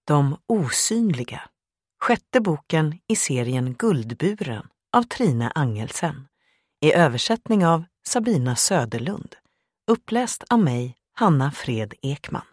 De osynliga. 6:e boken i serien Guldburen av Trine Angelsen. I översättning av Sabina Söderlund. Uppläst av mig, Hanna Fred Ekman.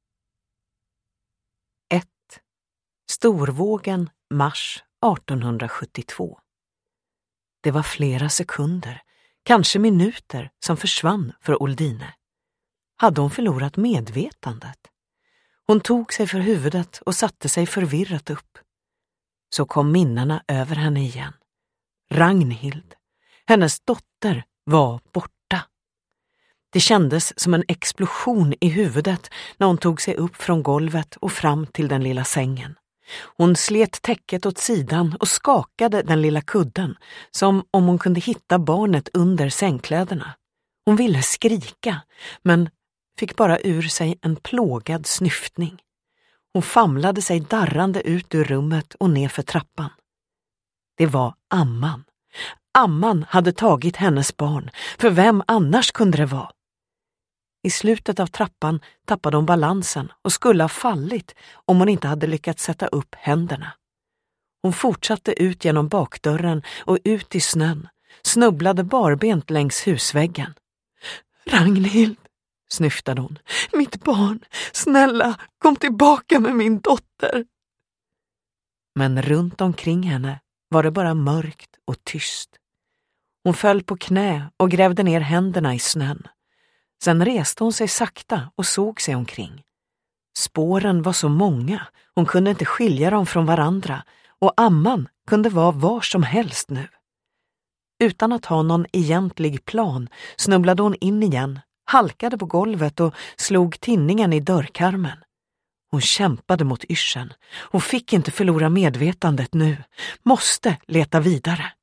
1. Storvågen, mars 1872. Det var flera sekunder, kanske minuter, som försvann för Oldine. Hade hon förlorat medvetandet? Hon tog sig för huvudet och satte sig förvirrat upp. Så kom minnena över henne igen. Ragnhild, hennes dotter, var borta. Det kändes som en explosion i huvudet när hon tog sig upp från golvet och fram till den lilla sängen. Hon slet täcket åt sidan och skakade den lilla kudden, som om hon kunde hitta barnet under sängkläderna. Hon ville skrika, men fick bara ur sig en plågad snyftning. Hon famlade sig darrande ut ur rummet och ner för trappan. Det var Amman. Amman hade tagit hennes barn, för vem annars kunde det vara? I slutet av trappan tappade hon balansen och skulle ha fallit om hon inte hade lyckats sätta upp händerna. Hon fortsatte ut genom bakdörren och ut i snön, snubblade barbent längs husväggen. Ragnhild, snyftade hon. Mitt barn, snälla, kom tillbaka med min dotter. Men runt omkring henne var det bara mörkt och tyst. Hon föll på knä och grävde ner händerna i snön. Sen reste hon sig sakta och såg sig omkring. Spåren var så många, hon kunde inte skilja dem från varandra, och Amman kunde vara var som helst nu. Utan att ha någon egentlig plan snubblade hon in igen, halkade på golvet och slog tinningen i dörrkarmen. Hon kämpade mot yrseln. Hon fick inte förlora medvetandet nu. Måste leta vidare.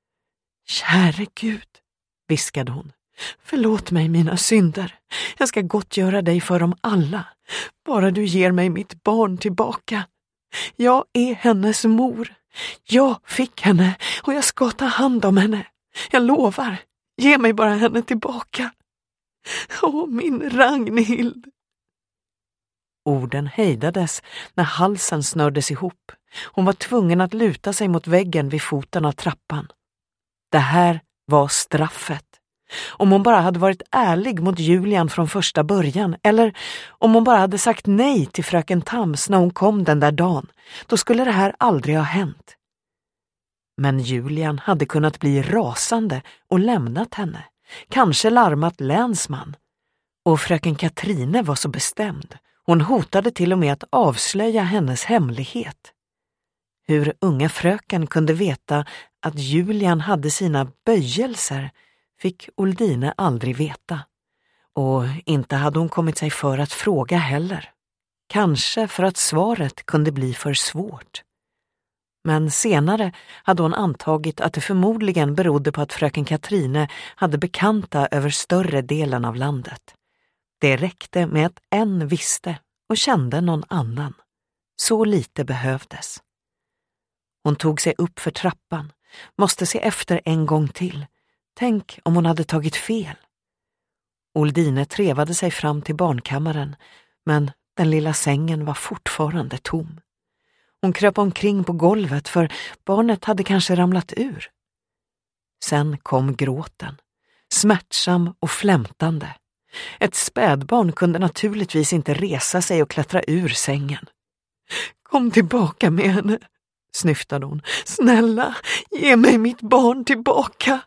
Käre Gud, viskade hon. Förlåt mig mina synder. Jag ska gott göra dig för dem alla. Bara du ger mig mitt barn tillbaka. Jag är hennes mor. Jag fick henne och jag ska ta hand om henne. Jag lovar. Ge mig bara henne tillbaka. Åh, min Ragnhild. Orden hejdades när halsen snördes ihop. Hon var tvungen att luta sig mot väggen vid foten av trappan. Det här var straffet. Om hon bara hade varit ärlig mot Julian från första början, eller om hon bara hade sagt nej till fröken Tams när hon kom den där dagen, då skulle det här aldrig ha hänt. Men Julian hade kunnat bli rasande och lämnat henne, kanske larmat länsman. Och fröken Katrine var så bestämd. Hon hotade till och med att avslöja hennes hemlighet. Hur unga fröken kunde veta att Julian hade sina böjelser fick Oldine aldrig veta. Och inte hade hon kommit sig för att fråga heller. Kanske för att svaret kunde bli för svårt. Men senare hade hon antagit att det förmodligen berodde på att fröken Katrine hade bekanta över större delen av landet. Det räckte med att en visste och kände någon annan. Så lite behövdes. Hon tog sig upp för trappan, måste se efter en gång till. Tänk om hon hade tagit fel. Oldine trevade sig fram till barnkammaren, men den lilla sängen var fortfarande tom. Hon kröp omkring på golvet för barnet hade kanske ramlat ur. Sen kom gråten, smärtsam och flämtande. Ett spädbarn kunde naturligtvis inte resa sig och klättra ur sängen. Kom tillbaka med henne, snyftade hon. Snälla, ge mig mitt barn tillbaka.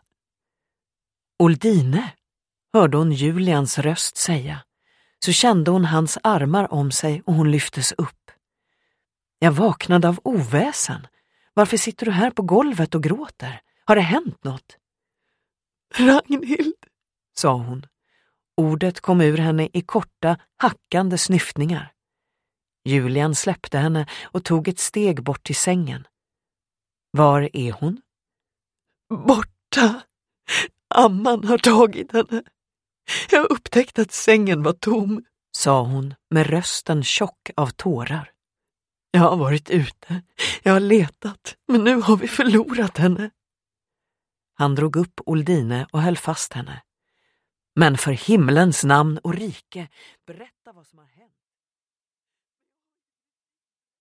Oldine, hörde hon Julians röst säga. Så kände hon hans armar om sig och hon lyftes upp. Jag vaknade av oväsen. Varför sitter du här på golvet och gråter? Har det hänt något? Ragnhild, sa hon. Ordet kom ur henne i korta, hackande snyftningar. Julian släppte henne och tog ett steg bort till sängen. Var är hon? Borta. Amman har tagit henne. Jag upptäckte att sängen var tom, sa hon med rösten tjock av tårar. Jag har varit ute, jag har letat, men nu har vi förlorat henne. Han drog upp Oldine och höll fast henne. Men för himlens namn och rike, berätta vad som har hänt.